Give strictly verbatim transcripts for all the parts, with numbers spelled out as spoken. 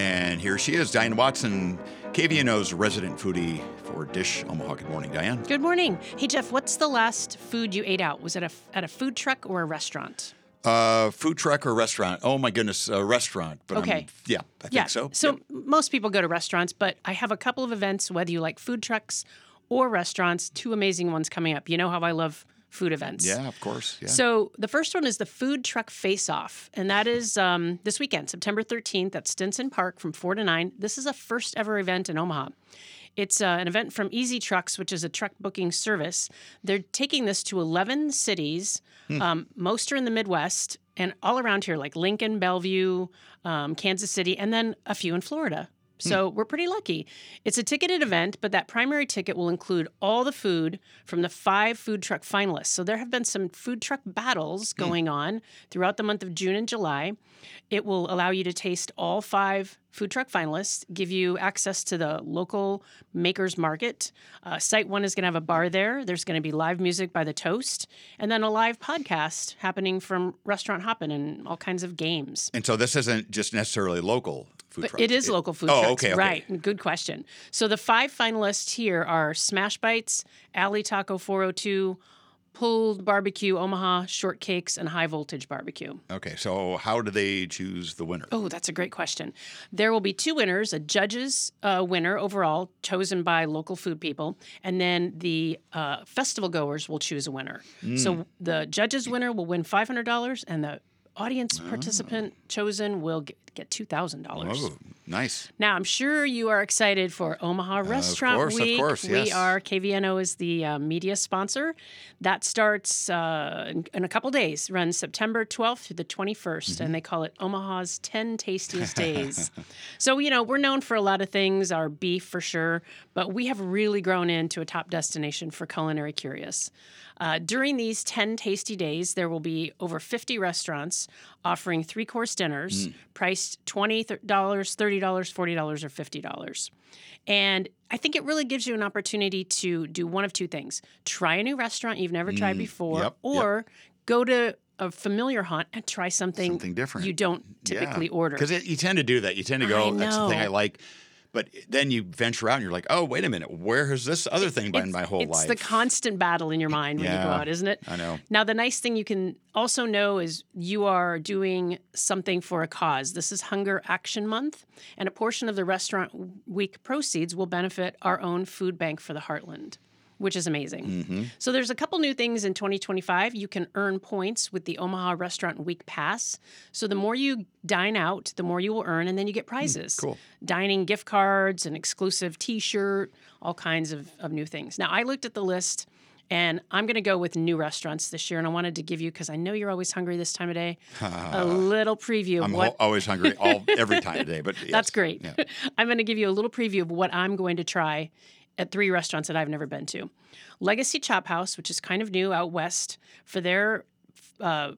And here she is, Diane Watson, K V N O's resident foodie for Dish Omaha. Good morning, Diane. Good morning. Hey, Jeff, what's the last food you ate out? Was it a, at a food truck or a restaurant? Uh, food truck or restaurant? Oh, my goodness, a restaurant. But Okay. I'm, yeah, I think Yeah. so. So Yep. most people go to restaurants, but I have a couple of events, whether you like food trucks or restaurants, two amazing ones coming up. You know how I love food events. Yeah, of course. Yeah. So the first one is the Food Truck Face-Off, and that is um, this weekend, September thirteenth at Stinson Park from four to nine. This is a first ever event in Omaha. It's uh, an event from Easy Trucks, which is a truck booking service. They're taking this to eleven cities. Hmm. Um, most are in the Midwest and all around here, like Lincoln, Bellevue, um, Kansas City, and then a few in Florida. So we're pretty lucky. It's a ticketed event, but that primary ticket will include all the food from the five food truck finalists. So there have been some food truck battles going on throughout the month of June and July. It will allow you to taste all five food truck finalists, give you access to the local makers market. Uh, Site One is going to have a bar there. There's going to be live music by The Toast, and then a live podcast happening from Restaurant Hoppin' and all kinds of games. And so this isn't just necessarily local food But trucks. it is local food oh, trucks. okay, okay. Right. Good question. So the five finalists here are Smash Bites, Alley Taco four oh two, Pulled Barbecue Omaha, Shortcakes, and High Voltage Barbecue. Okay, so how do they choose the winner? Oh, that's a great question. There will be two winners, a judge's uh, winner overall, chosen by local food people, and then the uh, festival goers will choose a winner. Mm. So the judge's winner will win five hundred dollars, and the audience participant oh. chosen will get, get two thousand dollars. Oh, nice. Now, I'm sure you are excited for Omaha Restaurant uh, of course, Week. Of course, yes. We are, K V N O is the uh, media sponsor. That starts uh, in, in a couple days, runs September twelfth through the twenty-first, mm-hmm. and they call it Omaha's ten Tastiest Days. So, you know, we're known for a lot of things, our beef for sure, but we have really grown into a top destination for culinary curious. Uh, during these ten tasty days, there will be over fifty restaurants offering three-course dinners mm. priced twenty dollars, thirty dollars, forty dollars, or fifty dollars. And I think it really gives you an opportunity to do one of two things. Try a new restaurant you've never mm. tried before, yep, or yep. go to a familiar haunt and try something, something different you don't typically yeah. order. Because you tend to do that. You tend to go, I that's the know. thing I like. But then you venture out and you're like, oh, wait a minute. Where has this other thing been it's, my whole it's life? It's the constant battle in your mind when yeah, you go out, isn't it? I know. Now, the nice thing you can also know is you are doing something for a cause. This is Hunger Action Month, and a portion of the Restaurant Week proceeds will benefit our own food bank for the Heartland, which is amazing. Mm-hmm. So there's a couple new things in twenty twenty-five. You can earn points with the Omaha Restaurant Week Pass. So the more you dine out, the more you will earn, and then you get prizes. Mm, cool. Dining gift cards, an exclusive T-shirt, all kinds of, of new things. Now, I looked at the list, and I'm going to go with new restaurants this year, and I wanted to give you, because I know you're always hungry this time of day, a little preview of I'm what... ho- always hungry all every time of day, but yes. That's great. Yeah. I'm going to give you a little preview of what I'm going to try at three restaurants that I've never been to. Legacy Chop House, which is kind of new out west, for their uh,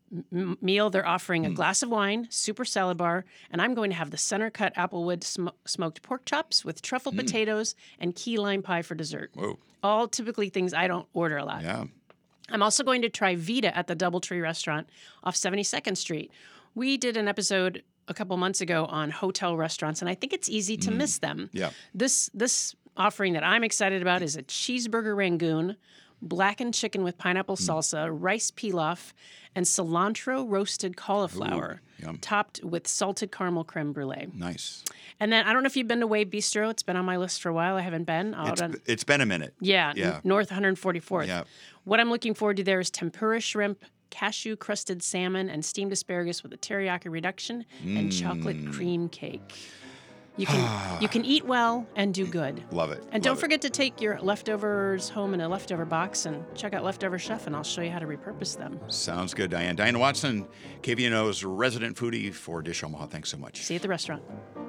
m- meal, they're offering a mm. glass of wine, super salad bar, and I'm going to have the center cut applewood sm- smoked pork chops with truffle mm. potatoes and key lime pie for dessert. Whoa. All typically things I don't order a lot. Yeah. I'm also going to try Vita at the Doubletree restaurant off seventy-second Street. We did an episode a couple months ago on hotel restaurants, and I think it's easy to mm. miss them. Yeah. This this offering that I'm excited about is a cheeseburger rangoon, blackened chicken with pineapple mm. salsa, rice pilaf, and cilantro roasted cauliflower, Ooh, topped with salted caramel creme brulee. Nice. And then I don't know if you've been to Wave Bistro. It's been on my list for a while. I haven't been. Out It's, on, it's been a minute. yeah, Yeah. N- North one hundred forty-fourth. Yeah. What I'm looking forward to there is tempura shrimp, cashew crusted salmon, and steamed asparagus with a teriyaki reduction Mm. and chocolate cream cake. You can you can eat well and do good. Love it. And don't Love forget to take your leftovers home in a leftover box and check out Leftover Chef, and I'll show you how to repurpose them. it. Sounds good, Diane. Diane Watson, K V N O's resident foodie for Dish Omaha. Thanks so much. See you at the restaurant.